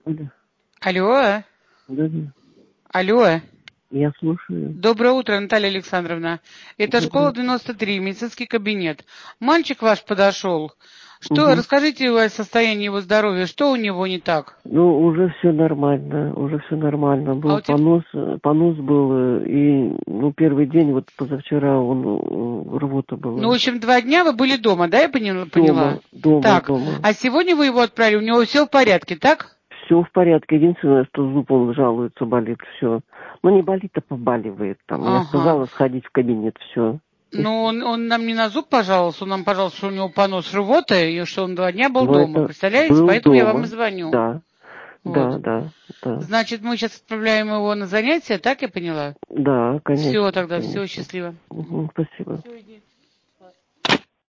Оля, Алло, да, да, алло. я слушаю. Доброе утро, Наталья Александровна. Это школа Доброе. 93, медицинский кабинет. Мальчик ваш подошел. Что, Угу. расскажите о состоянии его здоровья, что у него не так? Ну, уже все нормально, уже все нормально. А Был у тебя... понос был, и, ну, первый день, вот позавчера рвота Ну, в была. общем, 2 дня вы были дома, да, я поняла? Дома, дома, Так, дома. а сегодня вы его отправили, у него все в порядке, так? Все в порядке. Единственное, что зуб он жалуется, болит, все. Ну, не болит, а побаливает там. Я Ага. сказала сходить в кабинет, все. Ну, он нам не на зуб пожаловался, он нам пожаловался, что у него понос рвота, и что он 2 дня был Но дома, это представляете? был Поэтому я вам и дома, звоню. да, Вот. да, да, да. Значит, мы сейчас отправляем его на занятия, так я поняла? Да, Все конечно, тогда, все, конечно. счастливо. Мгм, спасибо. Все, иди.